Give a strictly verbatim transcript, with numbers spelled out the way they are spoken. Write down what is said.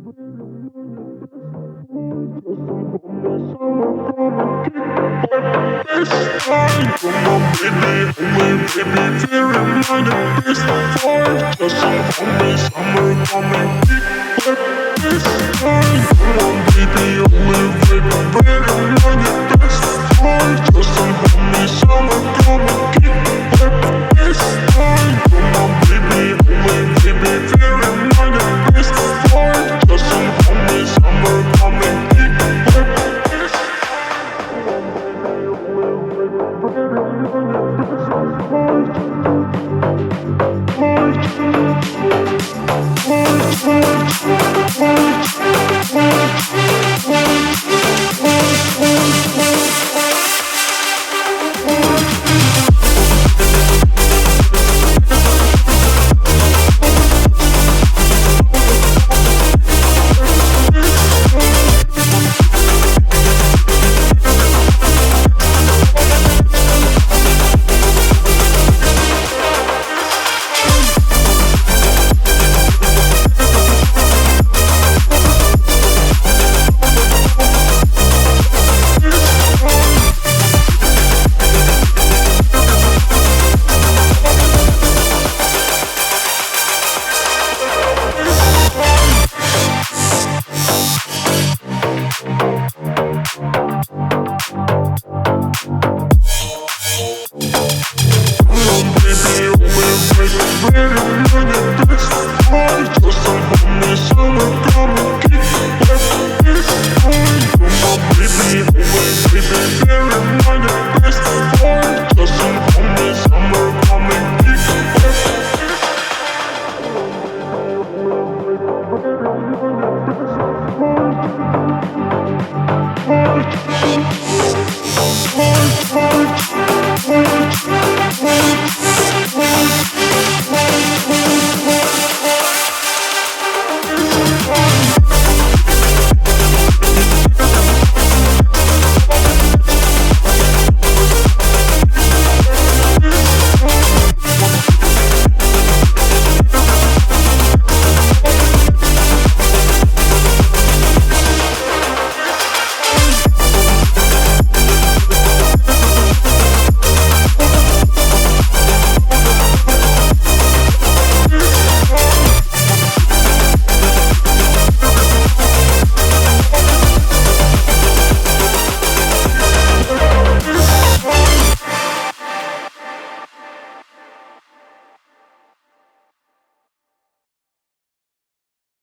This time, come on, baby, only baby, fear reminded this time. Just some homies, summer coming. This time, come on, baby, only baby, fear reminded this time. Just some homies, summer coming. This time, come on, baby, only baby, fear reminded this time. Just some homies, summer coming. Heart, heart, heart, heart.